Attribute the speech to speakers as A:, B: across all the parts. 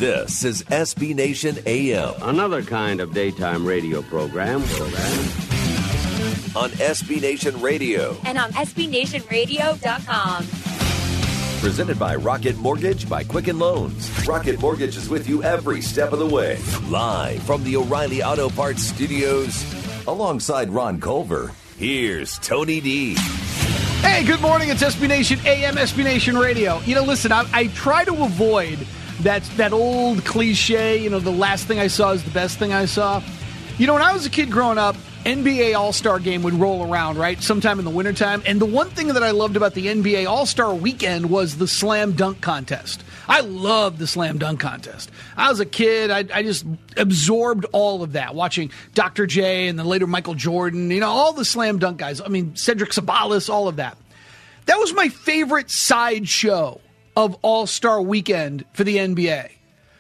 A: This is SB Nation AM.
B: Another kind of daytime radio program.
A: On SB Nation Radio.
C: And on SBNationRadio.com.
A: Presented by Rocket Mortgage by Quicken Loans. Rocket Mortgage is with you every step of the way. Live from the O'Reilly Auto Parts Studios. Alongside Ron Culver, here's Tony D.
D: Hey, good morning. It's SB Nation AM, SB Nation Radio. You know, listen, I try to avoid that old cliche, the last thing I saw is the best thing I saw. When I was a kid growing up, NBA All-Star Game would roll around, right, sometime in the wintertime. And the one thing that I loved about the NBA All-Star Weekend was the slam dunk contest. I loved the slam dunk contest. I was a kid. I just absorbed all of that, watching Dr. J and then later Michael Jordan, all the slam dunk guys. I mean, Cedric Sabalas, all of that. That was my favorite sideshow of All-Star Weekend for the NBA.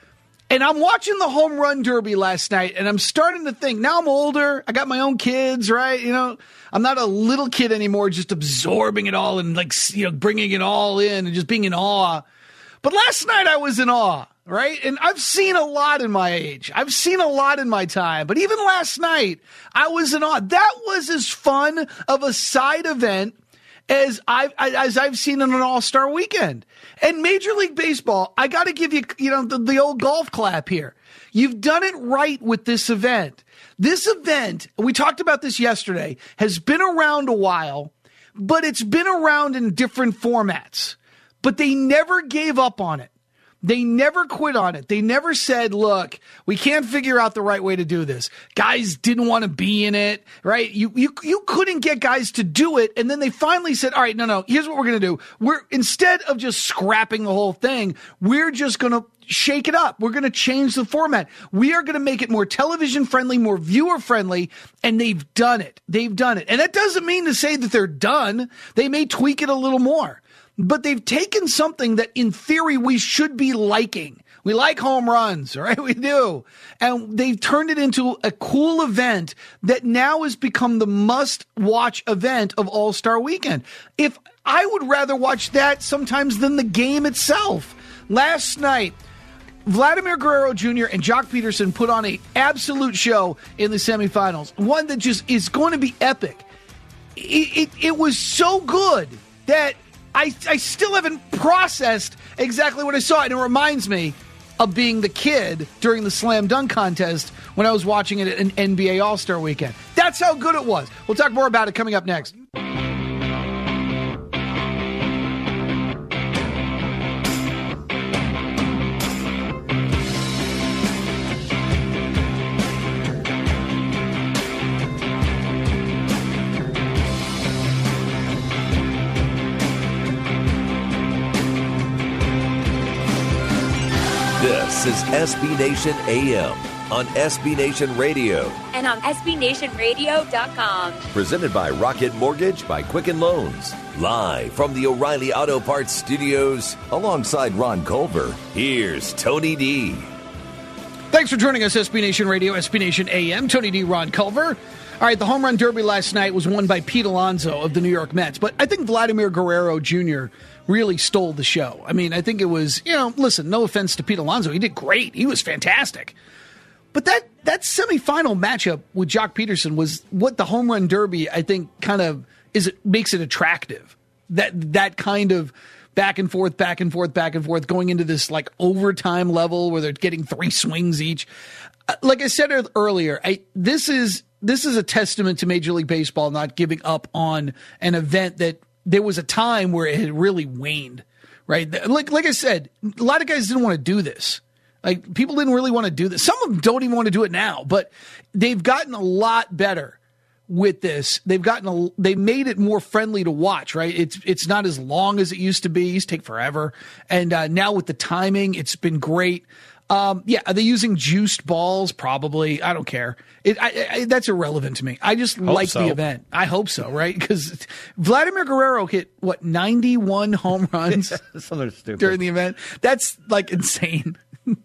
D: And I'm watching the Home Run Derby last night, and I'm starting to think, now I'm older, I got my own kids, right? I'm not a little kid anymore, just absorbing it all and bringing it all in and just being in awe. But last night I was in awe, right? And I've seen a lot in my age. I've seen a lot in my time. But even last night, I was in awe. That was as fun of a side event as I've seen in an All-Star Weekend. And Major League Baseball, I got to give you, the old golf clap here. You've done it right with this event. This event, we talked about this yesterday, has been around a while, but it's been around in different formats. But they never gave up on it. They never quit on it. They never said, look, we can't figure out the right way to do this. Guys didn't want to be in it, right? You couldn't get guys to do it. And then they finally said, all right, no, here's what we're going to do. Instead of just scrapping the whole thing, we're just going to shake it up. We're going to change the format. We are going to make it more television friendly, more viewer friendly. And they've done it. They've done it. And that doesn't mean to say that they're done. They may tweak it a little more. But they've taken something that, in theory, we should be liking. We like home runs, right? We do. And they've turned it into a cool event that now has become the must-watch event of All-Star Weekend. If I would rather watch that sometimes than the game itself. Last night, Vladimir Guerrero Jr. and Jock Peterson put on an absolute show in the semifinals. One that just is going to be epic. It was so good that I still haven't processed exactly what I saw, and it reminds me of being the kid during the slam dunk contest when I was watching it at an NBA All-Star Weekend. That's how good it was. We'll talk more about it coming up next.
A: This is SB Nation AM on SB Nation Radio.
C: And on SBNationRadio.com.
A: Presented by Rocket Mortgage by Quicken Loans. Live from the O'Reilly Auto Parts Studios. Alongside Ron Culver, here's Tony D.
D: Thanks for joining us, SB Nation Radio, SB Nation AM. Tony D, Ron Culver. All right, the Home Run Derby last night was won by Pete Alonso of the New York Mets. But I think Vladimir Guerrero Jr. really stole the show. I mean, I think it was, listen, no offense to Pete Alonso. He did great. He was fantastic. But that semifinal matchup with Jock Peterson was what the Home Run Derby, I think, kind of makes it attractive. That kind of back and forth, going into this like overtime level where they're getting 3 swings each. Like I said earlier, this is a testament to Major League Baseball not giving up on an event that there was a time where it had really waned, right? Like I said, a lot of guys didn't want to do this. Like, people didn't really want to do this. Some of them don't even want to do it now, but they've gotten a lot better with this. They've made it more friendly to watch, right? It's not as long as it used to be. It used to take forever. And now with the timing, it's been great. Are they using juiced balls? Probably. I don't care. That's irrelevant to me. I just like the event. I hope so, right? Because Vladimir Guerrero hit, 91 home runs
E: Something stupid
D: during the event? That's, insane.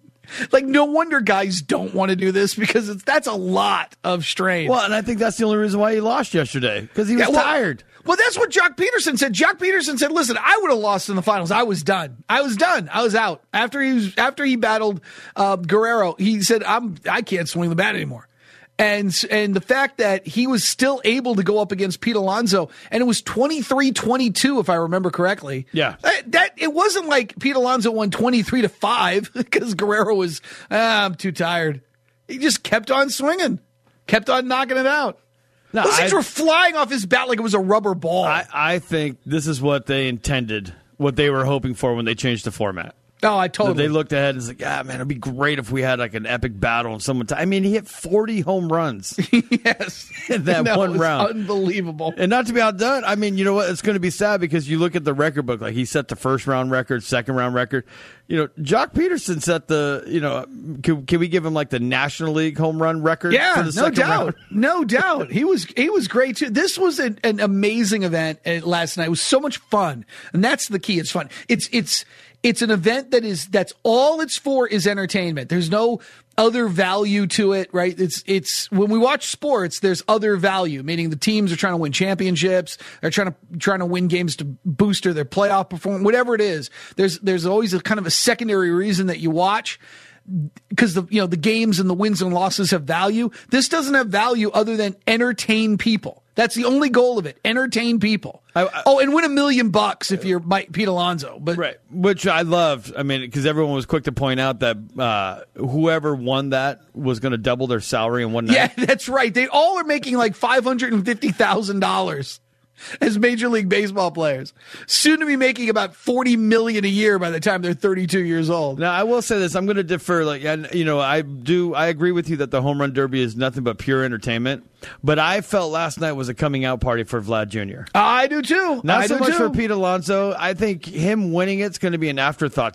D: No wonder guys don't want to do this because that's a lot of strain.
E: Well, and I think that's the only reason why he lost yesterday, because he was tired.
D: Well, that's what Jock Peterson said. Jock Peterson said, listen, I would have lost in the finals. I was done. I was out. After he battled Guerrero, he said, I can't swing the bat anymore. And the fact that he was still able to go up against Pete Alonso, and it was 23-22, if I remember correctly.
E: Yeah.
D: That it wasn't like Pete Alonso won 23-5 because Guerrero was, I'm too tired. He just kept on swinging, kept on knocking it out.
E: No,
D: Those things were flying off his bat like it was a rubber ball.
E: I think this is what they intended, what they were hoping for when they changed the format.
D: Oh, I totally.
E: They looked ahead and was like, man, it'd be great if we had like an epic battle and someone. He hit 40 home runs.
D: Yes,
E: in that one round,
D: unbelievable.
E: And not to be outdone, you know what? It's going to be sad because you look at the record book. Like he set the first round record, second round record. Jock Peterson set the. Can we give him like the National League home run record?
D: Yeah,
E: for the second round?
D: No doubt. He was great too. This was an amazing event last night. It was so much fun, and that's the key. It's fun. It's an event that's all it's for is entertainment. There's no other value to it, right? It's when we watch sports, there's other value, meaning the teams are trying to win championships, they're trying to win games to boost their playoff performance, whatever it is. There's always a kind of a secondary reason that you watch because the games and the wins and losses have value. This doesn't have value other than entertain people. That's the only goal of it. Entertain people. And win $1 million if you're Pete Alonso. But
E: right, which I loved. Because everyone was quick to point out that whoever won that was going to double their salary in one night.
D: Yeah, that's right. They all are making like $550,000 as Major League Baseball players. Soon to be making about $40 million a year by the time they're 32 years old.
E: Now, I will say this. I'm going to defer. I agree with you that the Home Run Derby is nothing but pure entertainment. But I felt last night was a coming out party for Vlad Jr.
D: I do too.
E: Not so much for Pete Alonso. I think him winning it's going to be an afterthought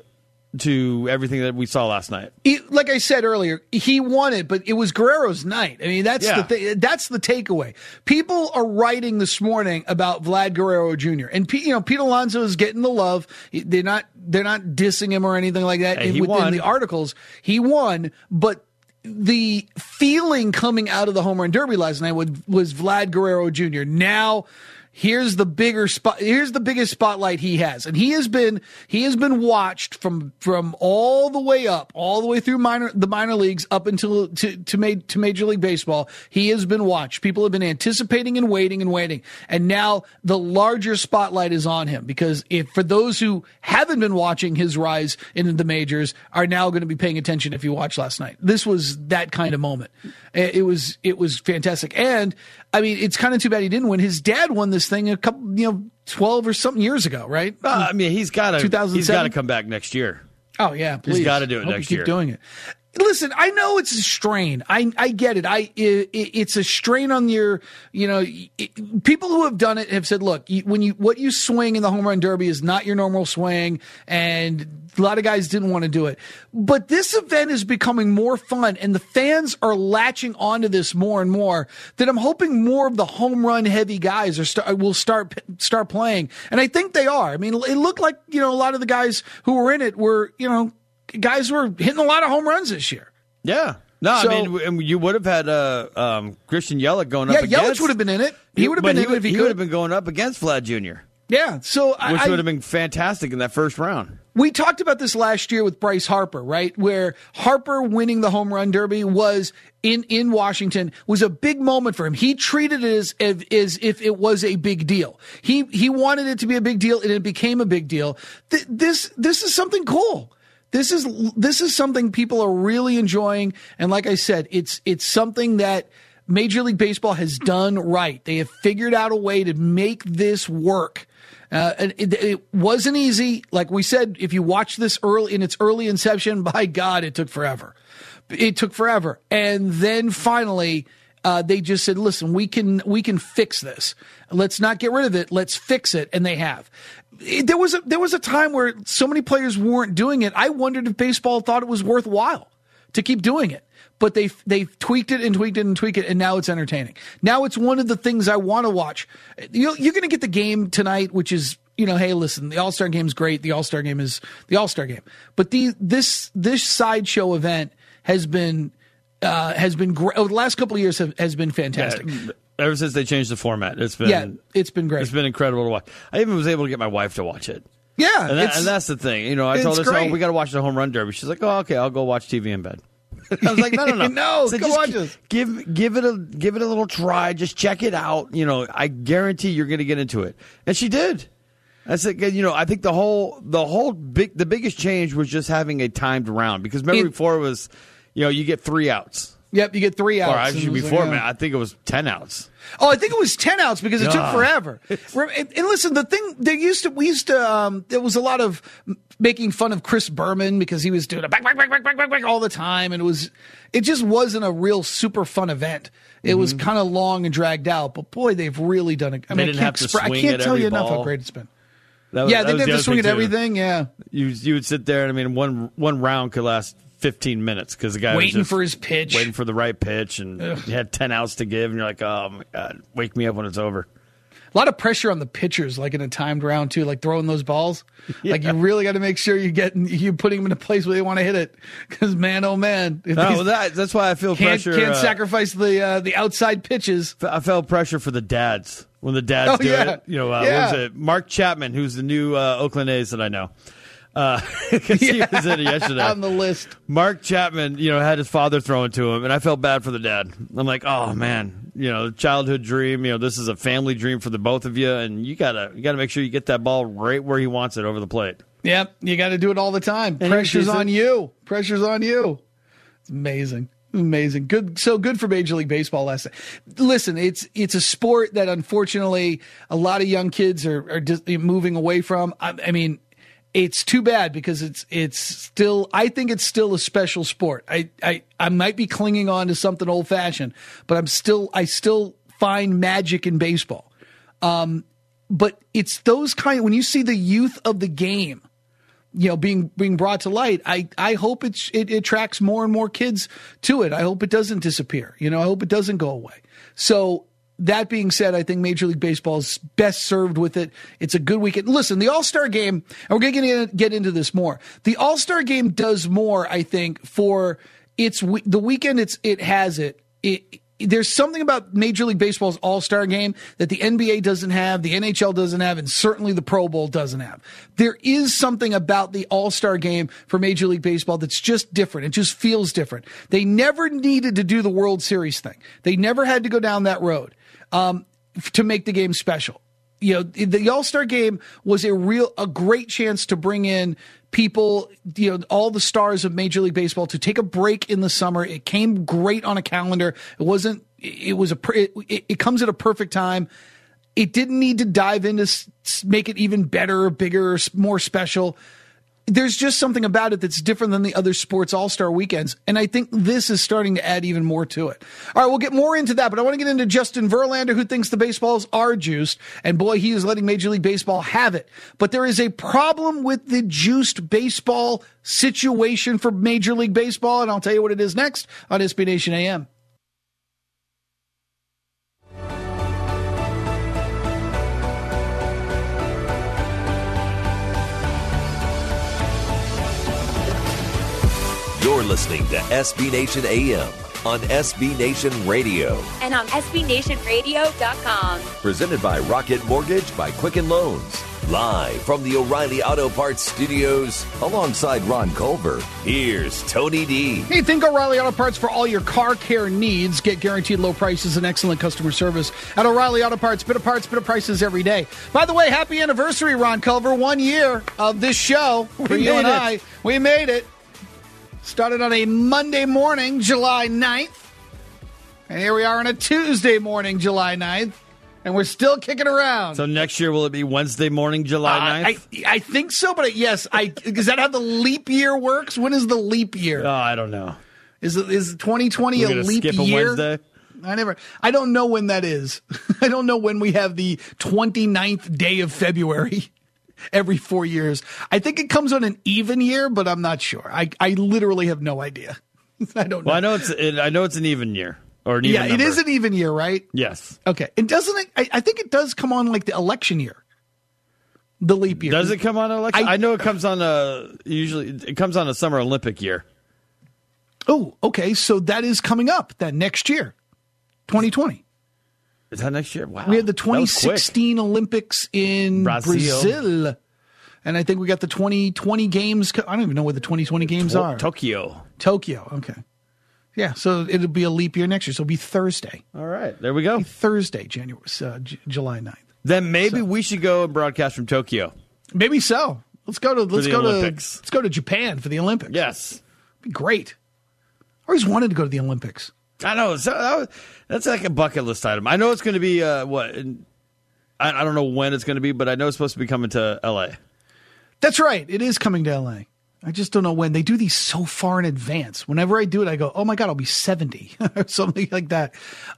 E: to everything that we saw last night.
D: Like I said earlier, he won it, but it was Guerrero's night. That's the takeaway. People are writing this morning about Vlad Guerrero Jr. and Pete Alonso is getting the love. They're not dissing him or anything like that.
E: Hey,
D: within the articles, he won, but the feeling coming out of the Home Run Derby last night was Vlad Guerrero Jr. Now, here's the biggest spotlight he has, and he has been watched from all the way up, all the way through the minor leagues up until to Major League Baseball. He has been watched. People have been anticipating and waiting, and now the larger spotlight is on him because for those who haven't been watching his rise into the majors are now going to be paying attention. If you watched last night, this was that kind of moment. It was fantastic, and it's kind of too bad he didn't win. His dad won this thing a couple, 12 or something years ago, right?
E: He's got to come back next year.
D: Oh yeah, please.
E: He's got to do it next year.
D: Keep doing it. Listen, I know it's a strain. I get it. It's a strain on your, people who have done it have said, look, what you swing in the Home Run Derby is not your normal swing, and a lot of guys didn't want to do it. But this event is becoming more fun, and the fans are latching onto this more and more, that I'm hoping more of the home run heavy guys will start playing. And I think they are. It looked like, a lot of the guys who were in it were, guys were hitting a lot of home runs this year.
E: Yeah. No, you would have had Christian Yelich going up against.
D: Yeah, Yelich would have been in it. He would have been in it if he could.
E: He would have been going up against Vlad Jr.
D: Yeah,
E: which would have been fantastic in that first round.
D: We talked about this last year with Bryce Harper, right? Where Harper winning the Home Run Derby was in Washington was a big moment for him. He treated it as if it was a big deal. He wanted it to be a big deal, and it became a big deal. This is something cool. This is something people are really enjoying, and like I said, it's something that Major League Baseball has done right. They have figured out a way to make this work. And it wasn't easy. Like we said, if you watch this in its early inception, by God, it took forever. And then finally, they just said, listen, we can fix this. Let's not get rid of it. Let's fix it. And they have. There was a time where so many players weren't doing it. I wondered if baseball thought it was worthwhile to keep doing it. But they've tweaked it and tweaked it and tweaked it, and now it's entertaining. Now it's one of the things I want to watch. You're going to get the game tonight, which is, hey, listen, the All-Star Game is great. The All-Star Game is the All-Star Game. But this sideshow event has been great. Over the last couple of years has been fantastic.
E: Yeah. Ever since they changed the format, it's been
D: great.
E: It's been incredible to watch. I even was able to get my wife to watch it.
D: Yeah,
E: and that's the thing. You know, I told her, "Oh, we got to watch the home run derby." She's like, "Oh, okay, I'll go watch TV in bed." I was like, "No,
D: no,
E: so
D: go watch this.
E: Give it a little try. Just check it out. You know, I guarantee you're going to get into it." And she did. I said, you know, I think the biggest change was just having a timed round, because remember before it was, you know, you get 3 outs.
D: Yep, you get 3 outs.
E: Or actually before, man, I think it was 10 outs.
D: Oh, I think it was 10 outs because it took forever. And listen, the thing there there was a lot of making fun of Chris Berman because he was doing a back all the time, and it just wasn't a real super fun event. It was kind of long and dragged out, but boy, they've really done it. I mean, I can't tell you enough how great it's been. They didn't have to swing at everything. Yeah,
E: you would sit there, and I mean, one round could last 15 minutes because the guy
D: waiting
E: was
D: for his pitch,
E: waiting for the right pitch, and you had 10 outs to give, and you're like, oh my God, wake me up when it's over.
D: A lot of pressure on the pitchers, like in a timed round too, like throwing those balls. Yeah. Like you really got to make sure you're putting them in a place where they want to hit it. Because man, oh man,
E: that's why I feel pressure.
D: Can't sacrifice the outside pitches.
E: I felt pressure for the dads when the dads do it. You know, what was it? Mark Chapman, who's the new Oakland A's that I know. He was in it yesterday
D: on the list.
E: Mark Chapman, you know, had his father throwing to him, and I felt bad for the dad. I'm like, oh man, you know, childhood dream. You know, this is a family dream for the both of you, and you gotta make sure you get that ball right where he wants it over the plate. Yep,
D: you got to do it all the time. Pressure's on you. Pressure's on you. It's amazing. Amazing. Good. So good for Major League Baseball last night. Listen, it's a sport that unfortunately a lot of young kids are just moving away from. I mean, it's too bad because it's still, I think it's still a special sport. I might be clinging on to something old fashioned, but I still find magic in baseball. But it's those when you see the youth of the game, you know, being brought to light, I hope it attracts more and more kids to it. I hope it doesn't disappear. You know, I hope it doesn't go away. So that being said, I think Major League Baseball is best served with it. It's a good weekend. Listen, the All-Star Game, and we're going to get into this more. The All-Star Game does more, I think, for the weekend it has it. There's something about Major League Baseball's All-Star Game that the NBA doesn't have, the NHL doesn't have, and certainly the Pro Bowl doesn't have. There is something about the All-Star Game for Major League Baseball that's just different. It just feels different. They never needed to do the World Series thing. They never had to go down that road to make the game special. You know, the All-Star Game was a great chance to bring in people, you know, all the stars of Major League Baseball to take a break in the summer. It came great on a calendar. It comes at a perfect time. It didn't need to dive into make it even better, bigger, more special. There's just something about it that's different than the other sports all-star weekends, and I think this is starting to add even more to it. All right, we'll get more into that, but I want to get into Justin Verlander, who thinks the baseballs are juiced, and boy, he is letting Major League Baseball have it. But there is a problem with the juiced baseball situation for Major League Baseball, and I'll tell you what it is next on SB Nation AM.
A: You're listening to SB Nation AM on SB Nation Radio.
C: And on SBNationRadio.com.
A: Presented by Rocket Mortgage by Quicken Loans. Live from the O'Reilly Auto Parts Studios alongside Ron Culver. Here's Tony D.
D: Hey, think O'Reilly Auto Parts for all your car care needs. Get guaranteed low prices and excellent customer service at O'Reilly Auto Parts. Better parts, better prices every day. By the way, happy anniversary, Ron Culver. 1 year of this show for you and I. We made it. Started on a Monday morning, July 9th. And here we are on a Tuesday morning, July 9th. And we're still kicking around.
E: So next year, will it be Wednesday morning, July 9th?
D: I think so, but yes. Is that how the leap year works? When is the leap year?
E: Oh, I don't know.
D: Is 2020 a leap
E: skip
D: year?
E: A Wednesday?
D: I don't know when that is. I don't know when we have the 29th day of February. Every 4 years. I think it comes on an even year, but I'm not sure. I literally have no idea. I don't know.
E: Well, I know it's an even year. Or an even number.
D: It is an even year, right?
E: Yes.
D: Okay. And doesn't it, I think it does come on like the election year. The leap year.
E: Does it come on election? I know it comes on it comes on a Summer Olympic year.
D: Oh, okay. So that is coming up that next year, 2020.
E: Is that next year? Wow.
D: We had the
E: That was quick.
D: 2016 Olympics in Brazil. And I think we got the 2020 games. I don't even know where the 2020 games are.
E: Tokyo.
D: Okay. Yeah, so it'll be a leap year next year. So it'll be Thursday.
E: All right. There we go.
D: Thursday, July 9th.
E: Then maybe we should go and broadcast from Tokyo.
D: Maybe so. Let's go
E: Olympics.
D: to Japan for the Olympics.
E: Yes.
D: It'd be great. I always wanted to go to the Olympics.
E: I know. So that's like a bucket list item. I know it's going to be, I don't know when it's going to be, but I know it's supposed to be coming to L.A. That's
D: right. It is coming to L.A. I just don't know when. They do these so far in advance. Whenever I do it, I go, oh, my God, I'll be 70 or something like that.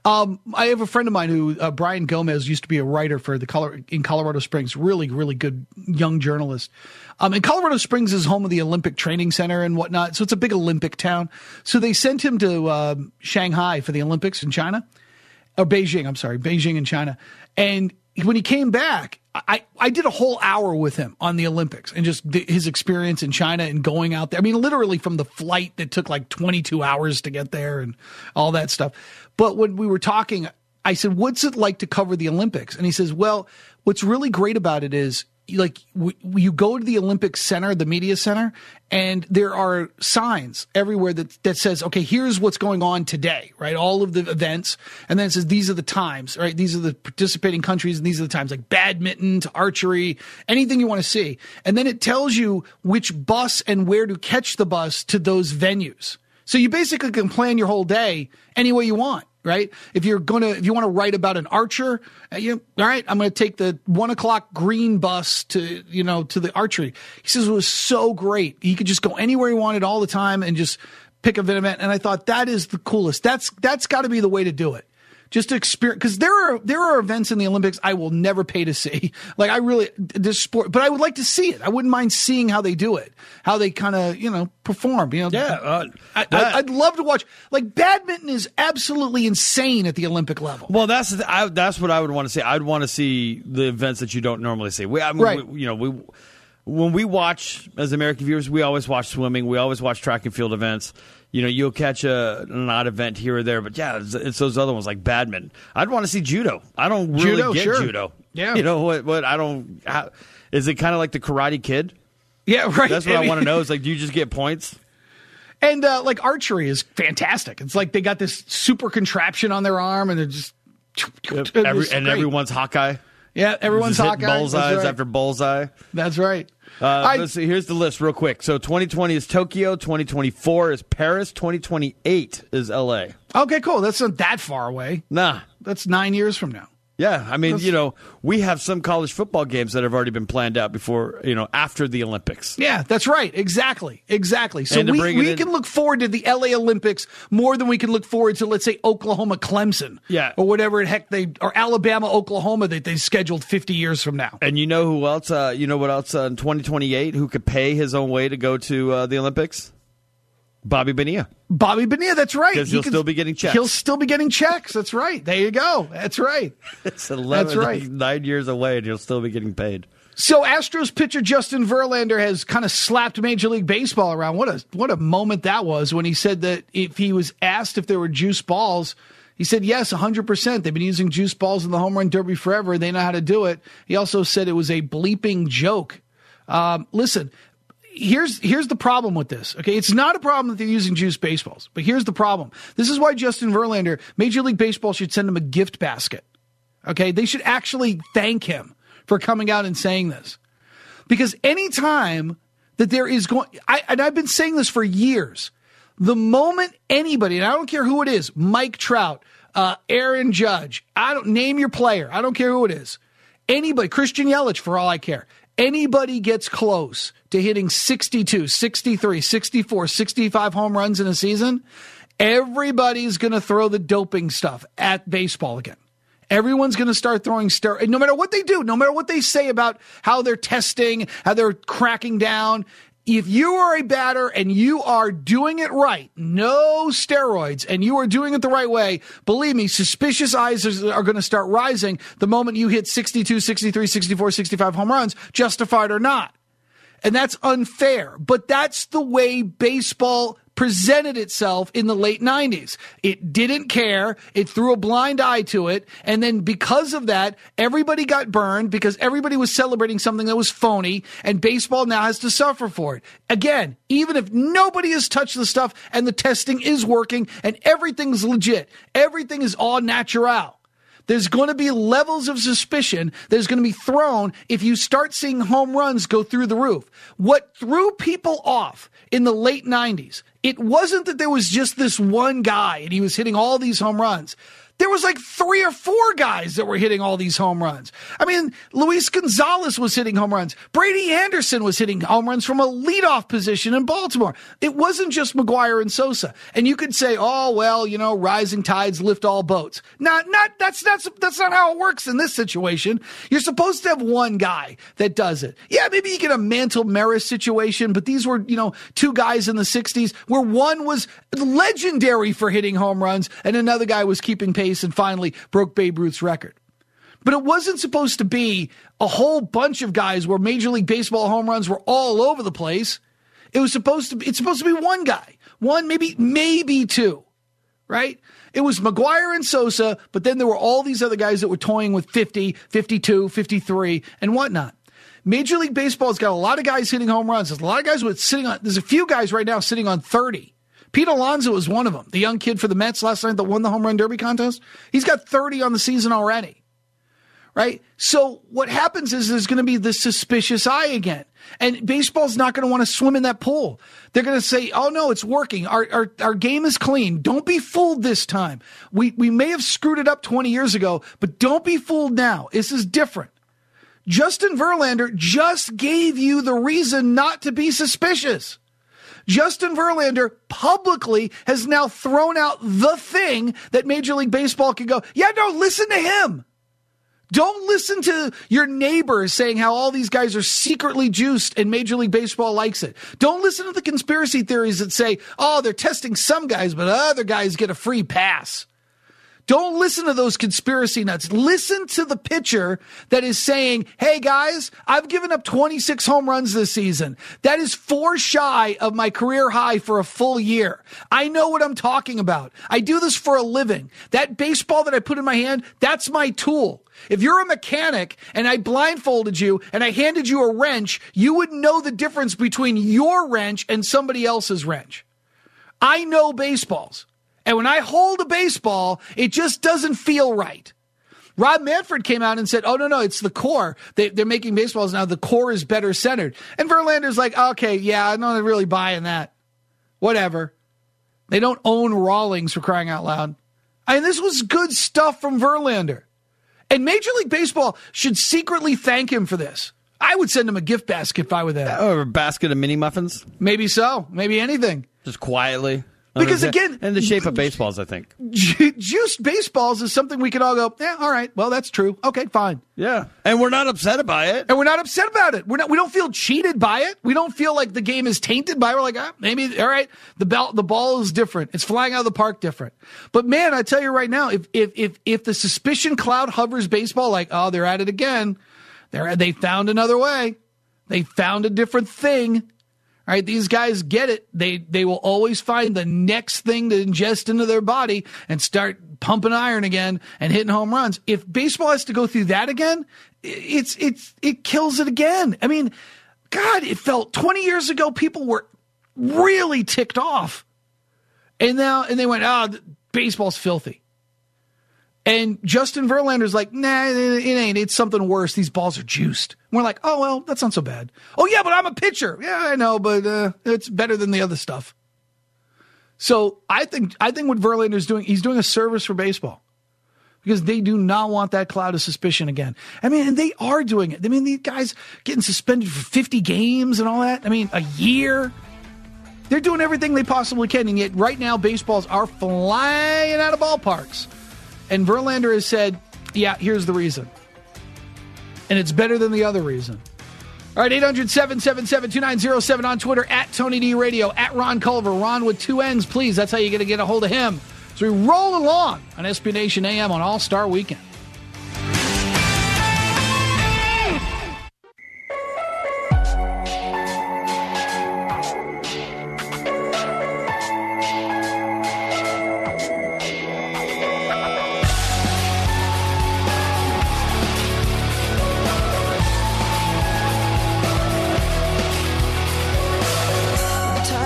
D: I have a friend of mine who, Brian Gomez, used to be a writer for in Colorado Springs, really, really good young journalist. And Colorado Springs is home of the Olympic Training Center and whatnot, so it's a big Olympic town. So they sent him to Shanghai for the Olympics in China. Or Beijing in China. And when he came back, I did a whole hour with him on the Olympics and just his experience in China and going out there. I mean, literally from the flight that took like 22 hours to get there and all that stuff. But when we were talking, I said, what's it like to cover the Olympics? And he says, well, what's really great about it is, like, you go to the Olympic Center, the media center, and there are signs everywhere that says, okay, here's what's going on today, right? All of the events. And then it says, these are the times, right? These are the participating countries, and these are the times, like badminton to archery, anything you want to see. And then it tells you which bus and where to catch the bus to those venues. So you basically can plan your whole day any way you want. Right? If you want to write about an archer, all right, I'm going to take the 1:00 green bus to the archery. He says it was so great. He could just go anywhere he wanted all the time and just pick an event. And I thought that is the coolest. That's got to be the way to do it. Just to experience, because there are events in the Olympics I will never pay to see. Like this sport, but I would like to see it. I wouldn't mind seeing how they do it, how they kind of perform.
E: Yeah,
D: I'd love to watch. Like badminton is absolutely insane at the Olympic level.
E: Well, that's what I would want to see. I'd want to see the events that you don't normally see. When we watch as American viewers, we always watch swimming. We always watch track and field events. You'll catch an odd event here or there, but yeah, it's those other ones like badminton. I'd want to see judo. I don't really get judo.
D: Yeah.
E: What I don't. Is it kind of like the Karate Kid?
D: Yeah, right.
E: That's what I want to know. Is like, do you just get points?
D: And like archery is fantastic. It's like they got this super contraption on their arm, and they're just
E: everyone's Hawkeye.
D: Yeah, everyone's
E: just
D: Hawkeye.
E: Bullseyes after bullseye.
D: That's right.
E: Let's see. Here's the list real quick. So 2020 is Tokyo, 2024 is Paris, 2028 is LA.
D: Okay, cool. That's not that far away.
E: Nah.
D: That's 9 years from now.
E: Yeah, I mean, we have some college football games that have already been planned out before, after the Olympics.
D: Yeah, that's right. Exactly. So we can look forward to the LA Olympics more than we can look forward to, let's say, Oklahoma Clemson.
E: Yeah.
D: Or whatever or Alabama Oklahoma that they scheduled 50 years from now.
E: And you know who else, what else in 2028 who could pay his own way to go to the Olympics? Bobby Bonilla.
D: That's right.
E: Because he'll still be getting checks.
D: He'll still be getting checks. That's right. There you go. That's right.
E: It's 9 years away, and he'll still be getting paid.
D: So Astros pitcher Justin Verlander has kind of slapped Major League Baseball around. What a moment that was when he said that if he was asked if there were juice balls, he said, yes, 100%. They've been using juice balls in the home run derby forever. They know how to do it. He also said it was a bleeping joke. Listen, here's the problem with this. Okay, it's not a problem that they're using juice baseballs, but here's the problem. This is why Justin Verlander, Major League Baseball should send him a gift basket. Okay, they should actually thank him for coming out and saying this, because anytime that there is and I've been saying this for years, the moment anybody, and I don't care who it is, Mike Trout, Aaron Judge, name your player, I don't care who it is, anybody, Christian Yelich, for all I care. Anybody gets close to hitting 62, 63, 64, 65 home runs in a season, everybody's going to throw the doping stuff at baseball again. Everyone's going to start throwing steroids. No matter what they do, no matter what they say about how they're testing, how they're cracking down, if you are a batter and you are doing it right, no steroids, and you are doing it the right way, believe me, suspicious eyes are going to start rising the moment you hit 62, 63, 64, 65 home runs, justified or not. And that's unfair. But that's the way baseball presented itself in the late 90s. It didn't care. It threw a blind eye to it. And then because of that, everybody got burned because everybody was celebrating something that was phony, and baseball now has to suffer for it. Again, even if nobody has touched the stuff and the testing is working and everything's legit, everything is all natural, there's going to be levels of suspicion that's going to be thrown if you start seeing home runs go through the roof. What threw people off in the late 90s, it wasn't that there was just this one guy and he was hitting all these home runs. There was like 3 or 4 guys that were hitting all these home runs. I mean, Luis Gonzalez was hitting home runs. Brady Anderson was hitting home runs from a leadoff position in Baltimore. It wasn't just McGwire and Sosa. And you could say, oh, well, you know, rising tides lift all boats. That's not how it works in this situation. You're supposed to have one guy that does it. Yeah, maybe you get a Mantle Maris situation, but these were, 2 guys in the 60s where one was legendary for hitting home runs and another guy was keeping pace and finally broke Babe Ruth's record. But it wasn't supposed to be a whole bunch of guys where Major League Baseball home runs were all over the place. It's supposed to be one guy, one, maybe 2, right? It was McGwire and Sosa, but then there were all these other guys that were toying with 50, 52, 53, and whatnot. Major League Baseball's got a lot of guys hitting home runs. There's a lot of guys there's a few guys right now sitting on 30. Pete Alonso was one of them, the young kid for the Mets last night that won the home run derby contest. He's got 30 on the season already, right? So what happens is there's going to be this suspicious eye again, and baseball's not going to want to swim in that pool. They're going to say, oh, no, it's working. Our game is clean. Don't be fooled this time. We may have screwed it up 20 years ago, but don't be fooled now. This is different. Justin Verlander just gave you the reason not to be suspicious. Justin Verlander publicly has now thrown out the thing that Major League Baseball can go, yeah, no, listen to him. Don't listen to your neighbors saying how all these guys are secretly juiced and Major League Baseball likes it. Don't listen to the conspiracy theories that say, oh, they're testing some guys, but other guys get a free pass. Don't listen to those conspiracy nuts. Listen to the pitcher that is saying, hey, guys, I've given up 26 home runs this season. That is 4 shy of my career high for a full year. I know what I'm talking about. I do this for a living. That baseball that I put in my hand, that's my tool. If you're a mechanic and I blindfolded you and I handed you a wrench, you would know the difference between your wrench and somebody else's wrench. I know baseballs. And when I hold a baseball, it just doesn't feel right. Rob Manfred came out and said, oh, no, it's the core. They're making baseballs now. The core is better centered. And Verlander's like, okay, yeah, I'm not really buying that. Whatever. They don't own Rawlings, for crying out loud. I mean, this was good stuff from Verlander. And Major League Baseball should secretly thank him for this. I would send him a gift basket if I were there.
E: Or a basket of mini muffins?
D: Maybe so. Maybe anything.
E: Just quietly.
D: Because again,
E: in the shape of baseballs, I think
D: juiced baseballs is something we could all go, yeah, all right, well, that's true. Okay, fine.
E: Yeah, and we're not upset about it.
D: We don't feel cheated by it. We don't feel like the game is tainted by it. We're like, maybe all right. The ball is different. It's flying out of the park different. But man, I tell you right now, if the suspicion cloud hovers baseball, like, oh, they're at it again. They found another way. They found a different thing. All right, these guys get it. They will always find the next thing to ingest into their body and start pumping iron again and hitting home runs. If baseball has to go through that again, it kills it again. I mean, God, it felt 20 years ago people were really ticked off. And they went, baseball's filthy. And Justin Verlander's like, nah, it ain't. It's something worse. These balls are juiced. And we're like, oh, well, that's not so bad. Oh, yeah, but I'm a pitcher. Yeah, I know, but it's better than the other stuff. So I think what Verlander's doing, he's doing a service for baseball because they do not want that cloud of suspicion again. I mean, and they are doing it. I mean, these guys getting suspended for 50 games and all that. I mean, a year. They're doing everything they possibly can. And yet right now, baseballs are flying out of ballparks. And Verlander has said, yeah, here's the reason. And it's better than the other reason. All right, 800-777-2907 on Twitter, at Tony D Radio, at Ron Culver. Ron with 2 N's, please. That's how you're going to get a hold of him. So we roll along on SB Nation AM on All-Star Weekend.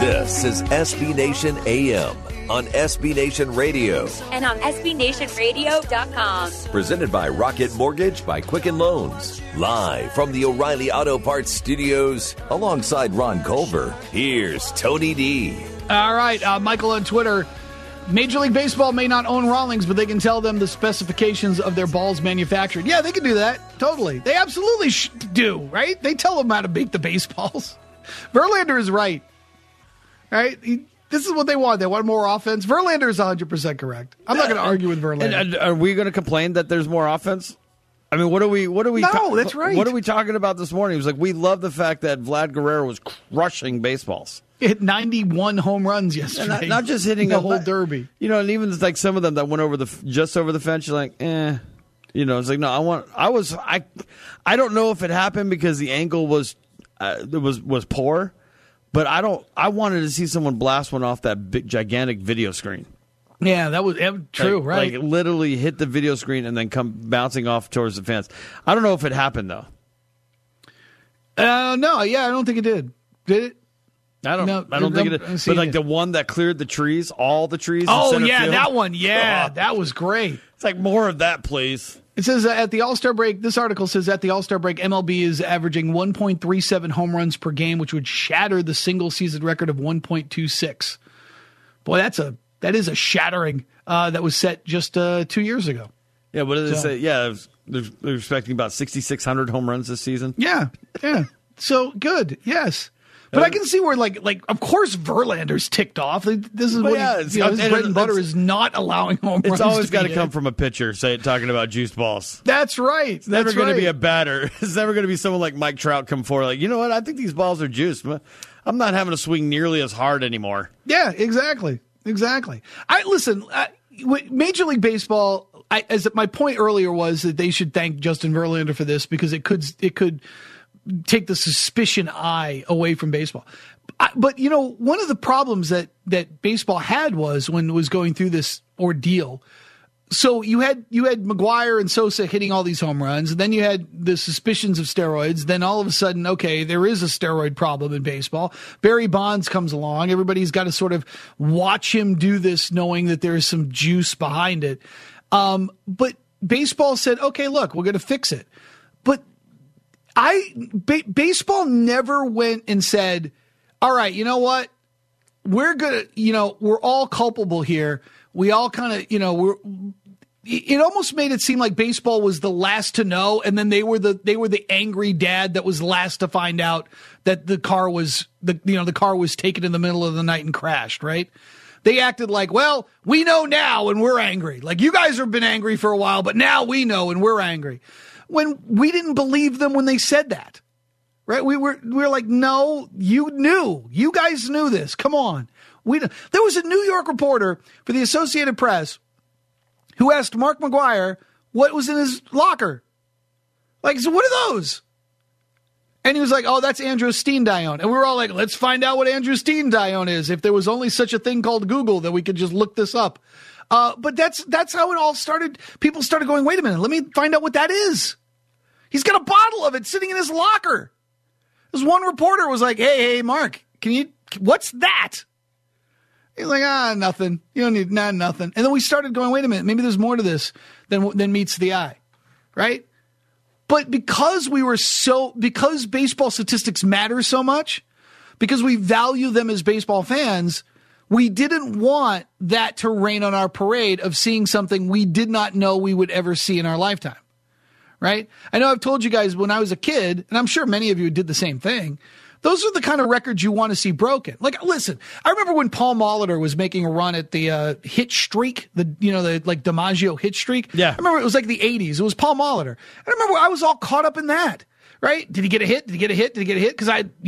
A: This is SB Nation AM on SB Nation Radio.
C: And on SBNationRadio.com.
A: Presented by Rocket Mortgage by Quicken Loans. Live from the O'Reilly Auto Parts Studios alongside Ron Culver. Here's Tony D.
D: All right, Michael on Twitter. Major League Baseball may not own Rawlings, but they can tell them the specifications of their balls manufactured. Yeah, they can do that. Totally. They absolutely do, right? They tell them how to make the baseballs. Verlander is right. Right? This is what they want. They want more offense. Verlander is 100% correct. I'm not going to argue with Verlander.
E: And are we going to complain that there's more offense? I mean, what are we?
D: No, that's right.
E: What are we talking about this morning? It was like, we love the fact that Vlad Guerrero was crushing baseballs.
D: He hit 91 home runs yesterday.
E: Not just hitting
D: the whole derby.
E: You know, and even like some of them that went over just over the fence, you're like, eh. You know, it's like, no, I don't know if it happened because the angle was poor. But I wanted to see someone blast one off that big, gigantic video screen.
D: Yeah, that was true, right?
E: Like literally hit the video screen and then come bouncing off towards the fence. I don't know if it happened, though.
D: No, yeah, I don't think it did. Did it?
E: I don't think it did. But like the one that cleared the trees, all the trees.
D: Oh,
E: in
D: yeah,
E: field.
D: That one. Yeah, that was great.
E: It's like more of that, please.
D: It says at the All-Star break, this article says at the All-Star break, MLB is averaging 1.37 home runs per game, which would shatter the single-season record of 1.26. Boy, that is a shattering that was set just 2 years ago.
E: Yeah, what did they say? Yeah, they're expecting about 6,600 home runs this season.
D: Yeah. So good, yes. But I can see where, like, of course, Verlander's ticked off. This is what his bread and butter is not allowing home runs.
E: It's always got to come from a pitcher talking about juiced balls.
D: That's right.
E: It's never going to be a batter. It's never going to be someone like Mike Trout come forward like, you know what? I think these balls are juiced. I'm not having to swing nearly as hard anymore.
D: Yeah, exactly. Listen. Major League Baseball. My point earlier was that they should thank Justin Verlander for this because it could take the suspicion eye away from baseball. But, you know, one of the problems that baseball had was when it was going through this ordeal. So you had McGuire and Sosa hitting all these home runs, and then you had the suspicions of steroids. Then all of a sudden, okay, there is a steroid problem in baseball. Barry Bonds comes along. Everybody's got to sort of watch him do this, knowing that there is some juice behind it. But baseball said, okay, look, we're going to fix it. But baseball never went and said, all right, you know what? We're going to, we're all culpable here. We all kind of, it almost made it seem like baseball was the last to know. And then they were the angry dad that was last to find out that the car was taken in the middle of the night and crashed. Right. They acted like, well, we know now and we're angry. Like, you guys have been angry for a while, but now we know and we're angry. When we didn't believe them when they said that, right? We were like, no, you knew. You guys knew this. Come on. There was a New York reporter for the Associated Press who asked Mark McGuire what was in his locker. Like, so what are those? And he was like, oh, that's Andros Steendione. And we were all like, let's find out what Andros Steendione is. If there was only such a thing called Google, that we could just look this up. But that's how it all started. People started going, wait a minute, let me find out what that is. He's got a bottle of it sitting in his locker. This one reporter was like, hey, Mark, what's that? He's like, nothing. You don't need nothing. And then we started going, wait a minute, maybe there's more to this than meets the eye, right? But because baseball statistics matter so much, because we value them as baseball fans, we didn't want that to rain on our parade of seeing something we did not know we would ever see in our lifetime. Right? I know I've told you guys when I was a kid, and I'm sure many of you did the same thing. Those are the kind of records you want to see broken. Like, listen, I remember when Paul Molitor was making a run at the hit streak, the DiMaggio hit streak.
E: Yeah.
D: I remember it was like the 80s. It was Paul Molitor. I remember I was all caught up in that. Right? Did he get a hit? Because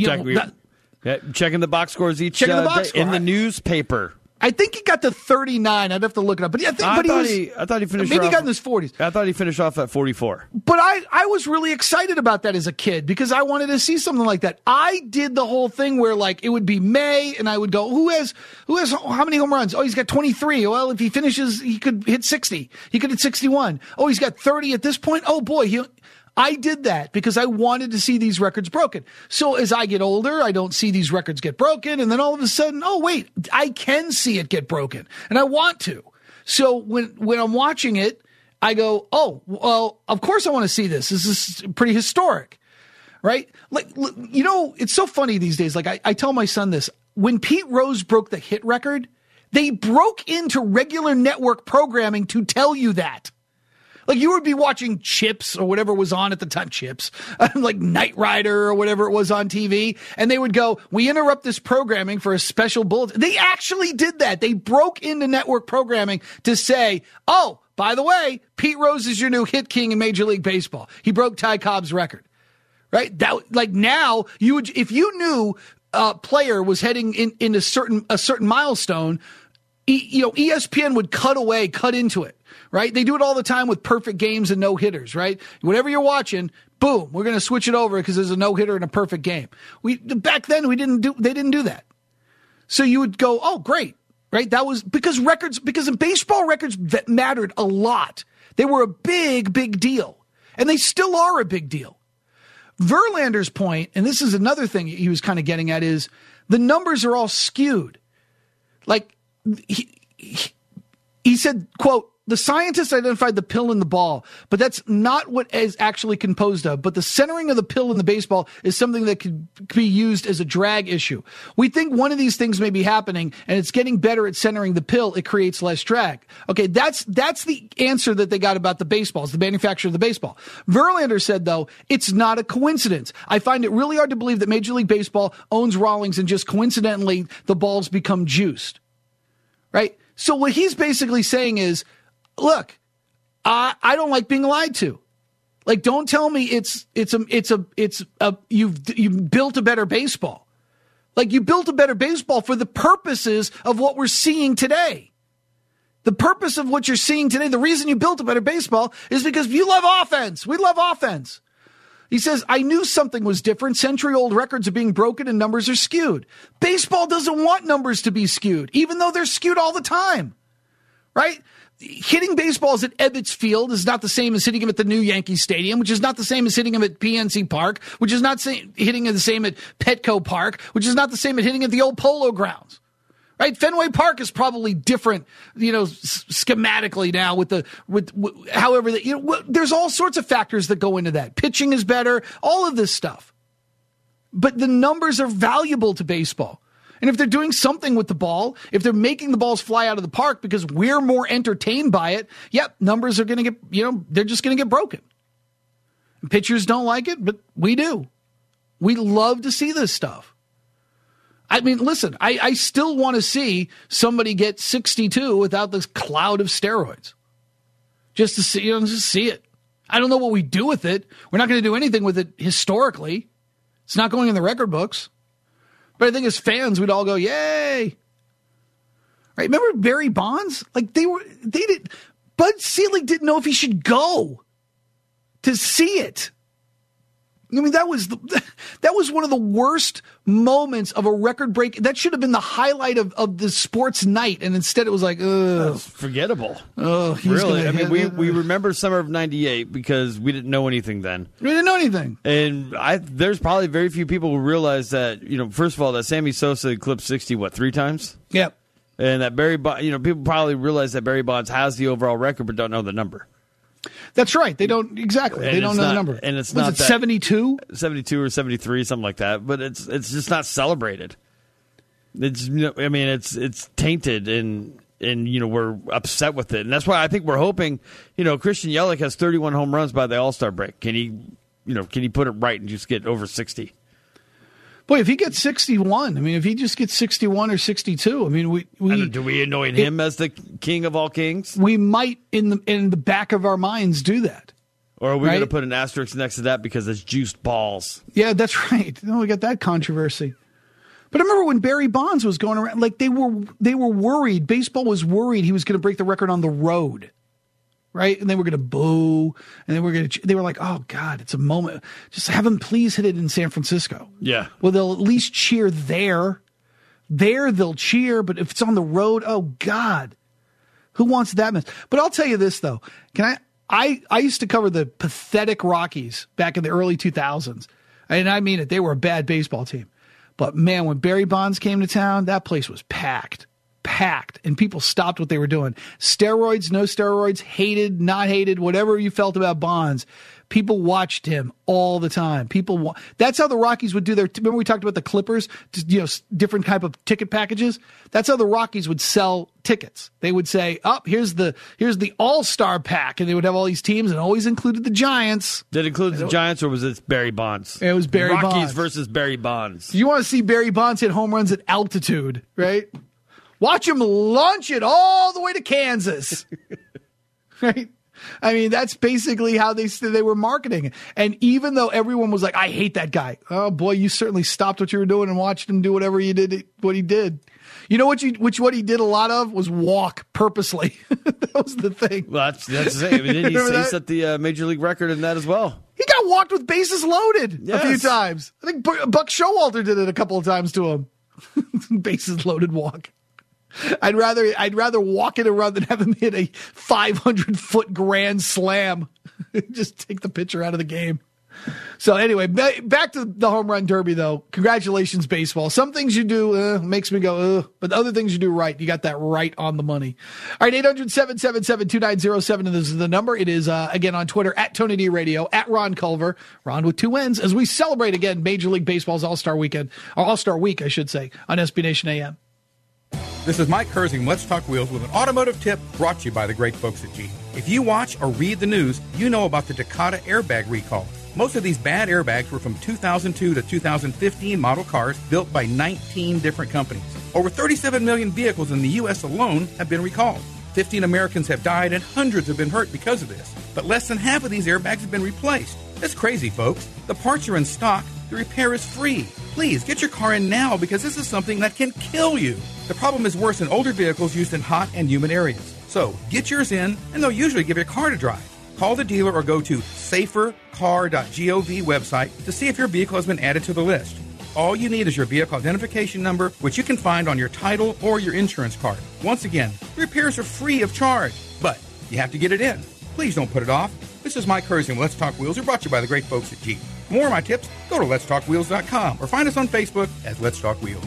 E: checking the box scores each day in the newspaper.
D: I think he got to 39. I'd have to look it up. But I thought he finished. Maybe he got in his 40s.
E: I thought he finished off at 44.
D: But I was really excited about that as a kid because I wanted to see something like that. I did the whole thing where like it would be May and I would go, who has how many home runs? Oh, he's got 23. Well, if he finishes, he could hit 60. He could hit 61. Oh, he's got 30 at this point. Oh boy, I did that because I wanted to see these records broken. So as I get older, I don't see these records get broken. And then all of a sudden, oh, wait, I can see it get broken. And I want to. So when I'm watching it, I go, oh, well, of course I want to see this. This is pretty historic, right? Like, you know, it's so funny these days. Like I tell my son this. When Pete Rose broke the hit record, they broke into regular network programming to tell you that. Like you would be watching Chips or whatever was on at the time, Chips, like Knight Rider or whatever it was on TV. And they would go, we interrupt this programming for a special bulletin. They actually did that. They broke into network programming to say, oh, by the way, Pete Rose is your new hit king in Major League Baseball. He broke Ty Cobb's record, right? That, like now you would, if you knew a player was heading in a certain milestone, ESPN would cut into it. Right? They do it all the time with perfect games and no-hitters, right? Whatever you're watching, boom, we're going to switch it over because there's a no-hitter and a perfect game. Back then they didn't do that. So you would go, oh, great, right? That was because in baseball records that mattered a lot. They were a big, big deal. And they still are a big deal. Verlander's point, and this is another thing he was kind of getting at, is the numbers are all skewed. Like he said, quote, the scientists identified the pill in the ball, but that's not what is actually composed of. But the centering of the pill in the baseball is something that could be used as a drag issue. We think one of these things may be happening, and it's getting better at centering the pill. It creates less drag. Okay, that's the answer that they got about the baseballs, the manufacturer of the baseball. Verlander said, though, it's not a coincidence. I find it really hard to believe that Major League Baseball owns Rawlings and just coincidentally the balls become juiced. Right? So what he's basically saying is, look, I don't like being lied to. Like, don't tell me you've built a better baseball. Like, you built a better baseball for the purposes of what we're seeing today. The purpose of what you're seeing today, the reason you built a better baseball is because you love offense. We love offense. He says, I knew something was different. Century-old records are being broken and numbers are skewed. Baseball doesn't want numbers to be skewed, even though they're skewed all the time. Right? Hitting baseballs at Ebbets Field is not the same as hitting them at the new Yankee Stadium, which is not the same as hitting them at PNC Park, which is not hitting the same at Petco Park, which is not the same as hitting at the old Polo Grounds. Right? Fenway Park is probably different, schematically now with however there's all sorts of factors that go into that. Pitching is better, all of this stuff. But the numbers are valuable to baseball. And if they're doing something with the ball, if they're making the balls fly out of the park because we're more entertained by it, numbers are going to get, they're just going to get broken. And pitchers don't like it, but we do. We love to see this stuff. I mean, listen, I still want to see somebody get 62 without this cloud of steroids. Just to see, just see it. I don't know what we do with it. We're not going to do anything with it historically. It's not going in the record books. But I think as fans, we'd all go, yay. Right? Remember Barry Bonds? Like Bud Selig didn't know if he should go to see it. I mean, that was one of the worst moments of a record break. That should have been the highlight of the sports night. And instead it was like, ugh.
E: Forgettable.
D: Oh,
E: really? I mean, we remember summer of 98 because we didn't know anything then.
D: We didn't know anything.
E: And there's probably very few people who realize that, first of all, that Sammy Sosa eclipsed 60, 3 times?
D: Yep.
E: And that Barry Bonds, people probably realize that Barry Bonds has the overall record but don't know the number.
D: That's right. They don't exactly. They don't know the number.
E: And it's not
D: 72,
E: 72 or 73, something like that. But it's just not celebrated. It's it's tainted and we're upset with it, and that's why I think we're hoping. Christian Yelich has 31 home runs by the All-Star break. Can he put it right and just get over 60?
D: Boy, if he gets 61, if he just gets 61 or 62,
E: do we anoint him as the king of all kings?
D: We might, in the back of our minds, do that.
E: Or are we going to put an asterisk next to that because it's juiced balls?
D: Yeah, that's right. We got that controversy. But I remember when Barry Bonds was going around, like they were worried. Baseball was worried he was going to break the record on the road. Right? And they were going to boo. And they were like, oh, God, it's a moment. Just have him please hit it in San Francisco.
E: Yeah.
D: Well, they'll at least cheer there. There they'll cheer. But if it's on the road, oh, God. Who wants that mess? But I'll tell you this, though. I used to cover the pathetic Rockies back in the early 2000s. And I mean it, they were a bad baseball team. But man, when Barry Bonds came to town, that place was packed, and people stopped what they were doing. Steroids, no steroids, hated, not hated, whatever you felt about Bonds. People watched him all the time. That's how the Rockies would do their. Remember we talked about the Clippers, different type of ticket packages. That's how the Rockies would sell tickets. They would say, here's the All-Star pack, and they would have all these teams, and always included the Giants.
E: Did it include the Giants, or was it Barry Bonds?
D: It was Barry Bonds.
E: Rockies versus Barry Bonds.
D: You want to see Barry Bonds hit home runs at altitude, right? Watch him launch it all the way to Kansas, right? I mean, that's basically how they were marketing. And even though everyone was like, I hate that guy. Oh, boy, you certainly stopped what you were doing and watched him do whatever he did. You know what he did a lot of was walk purposely. That was the thing.
E: Well, that's the same. I mean, he set the Major League record in that as well.
D: He got walked with bases loaded a few times. I think Buck Showalter did it a couple of times to him. Bases loaded walk. I'd rather walk in a run than have him hit a 500-foot grand slam. Just take the pitcher out of the game. So anyway, back to the home run derby, though. Congratulations, baseball. Some things you do makes me go, but other things you do right. You got that right on the money. All right, 800-777-2907, and this is the number. It is, again, on Twitter, at Tony D Radio, at Ron Culver, Ron with 2 N's, as we celebrate, again, Major League Baseball's All-Star Weekend, or All-Star Week, I should say, on SB Nation AM.
F: This is Mike Herzing, Let's Talk Wheels, with an automotive tip brought to you by the great folks at Jeep. If you watch or read the news, you know about the Takata airbag recall. Most of these bad airbags were from 2002 to 2015 model cars built by 19 different companies. Over 37 million vehicles in the U.S. alone have been recalled. 15 Americans have died and hundreds have been hurt because of this. But less than half of these airbags have been replaced. That's crazy, folks. The parts are in stock. The repair is free. Please, get your car in now because this is something that can kill you. The problem is worse in older vehicles used in hot and humid areas. So, get yours in, and they'll usually give you a car to drive. Call the dealer or go to safercar.gov website to see if your vehicle has been added to the list. All you need is your vehicle identification number, which you can find on your title or your insurance card. Once again, the repairs are free of charge, but you have to get it in. Please don't put it off. This is Mike Herzing, Let's Talk Wheels, brought to you by the great folks at Jeep. For more of my tips, go to letstalkwheels.com or find us on Facebook as Let's Talk Wheels.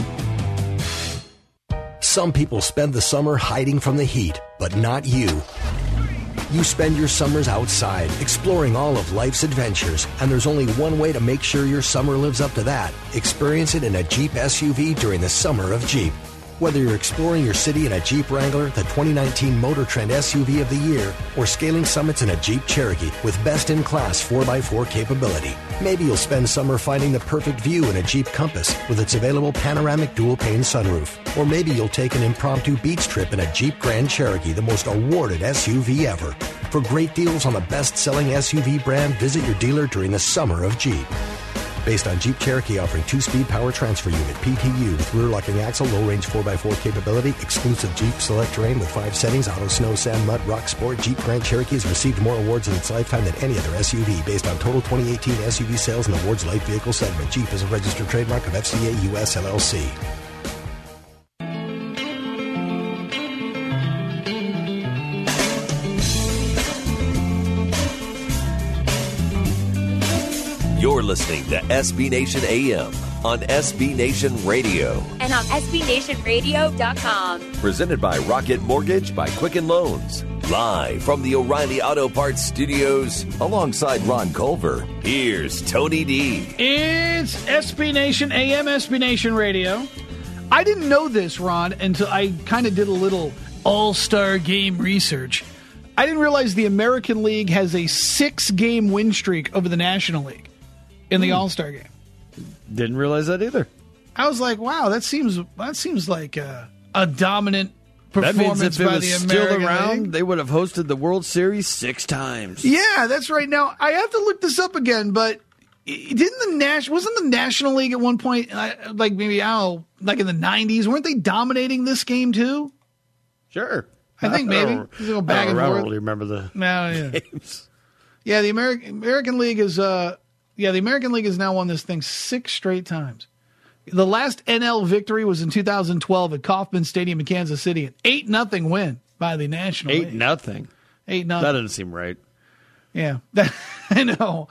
G: Some people spend the summer hiding from the heat, but not you. You spend your summers outside, exploring all of life's adventures, and there's only one way to make sure your summer lives up to that. Experience it in a Jeep SUV during the Summer of Jeep. Whether you're exploring your city in a Jeep Wrangler, the 2019 Motor Trend SUV of the Year, or scaling summits in a Jeep Cherokee with best-in-class 4x4 capability. Maybe you'll spend summer finding the perfect view in a Jeep Compass with its available panoramic dual-pane sunroof. Or maybe you'll take an impromptu beach trip in a Jeep Grand Cherokee, the most awarded SUV ever. For great deals on the best-selling SUV brand, visit your dealer during the Summer of Jeep. Based on Jeep Cherokee offering 2-speed power transfer unit, PTU, with rear-locking axle, low-range 4x4 capability, exclusive Jeep Select Terrain with 5 settings, auto, snow, sand, mud, rock, sport, Jeep Grand Cherokee has received more awards in its lifetime than any other SUV. Based on total 2018 SUV sales in the awards light vehicle segment, Jeep is a registered trademark of FCA US LLC.
A: You're listening to SB Nation AM on SB Nation Radio.
C: And on SBNationRadio.com.
A: Presented by Rocket Mortgage by Quicken Loans. Live from the O'Reilly Auto Parts Studios alongside Ron Culver. Here's Tony D.
D: It's SB Nation AM, SB Nation Radio. I didn't know this, Ron, until I kind of did a little all-star game research. I didn't realize the American League has a 6-game win streak over the National League in the All-Star game.
E: Didn't realize that either.
D: I was like, wow, that seems like a dominant performance
E: that means if
D: by
E: it was
D: the
E: still
D: American
E: around,
D: League.
E: they would have hosted the World Series 6 times.
D: Yeah, that's right. Now, I have to look this up again, but wasn't the National League at one point, like maybe, like in the 90s, weren't they dominating this game too?
E: Sure.
D: I think maybe.
E: I don't really remember the games.
D: Yeah, the American League is the American League has now won this thing 6 straight times. The last NL victory was in 2012 at Kauffman Stadium in Kansas City, an 8-0 win by the National League.
E: 8-0.
D: 8-0.
E: That doesn't seem right.
D: Yeah, I know.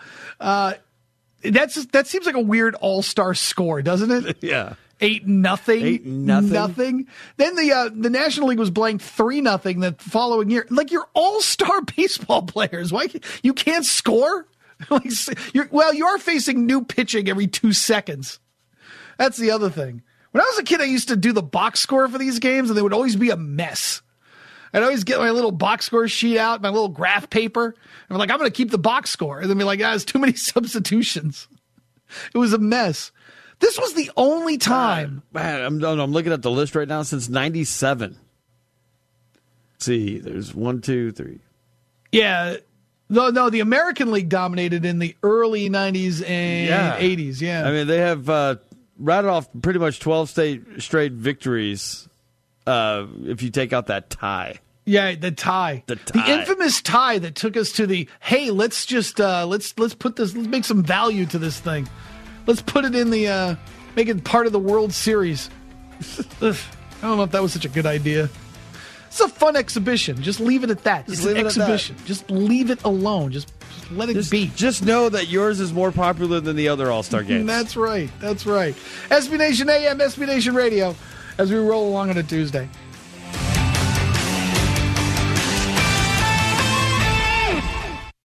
D: That seems like a weird all-star score, doesn't it?
E: Yeah.
D: 8-0.
E: 8-0.
D: Nothing. Then the National League was blanked 3-0 the following year. Like, you're all-star baseball players. Why you can't score? Like, you are facing new pitching every 2 seconds. That's the other thing. When I was a kid, I used to do the box score for these games, and they would always be a mess. I'd always get my little box score sheet out, my little graph paper, and I'm like, I'm going to keep the box score. And then be like, there's too many substitutions. It was a mess. This was the only time.
E: I'm looking at the list right now since 97. Let's see, there's 1, 2, 3.
D: Yeah. No, the American League dominated in the early 90s and 80s. Yeah.
E: I mean, they have rattled off pretty much 12 straight victories if you take out that tie.
D: Yeah, the tie. The infamous tie that took us to the, hey, let's just let's put this, let's make some value to this thing. Let's put it in the make it part of the World Series. I don't know if that was such a good idea. It's a fun exhibition. Just leave it at that. It's an exhibition. Just leave it alone. Just let it be.
E: Just know that yours is more popular than the other All-Star games.
D: That's right. SB Nation AM, SB Nation Radio, as we roll along on a Tuesday.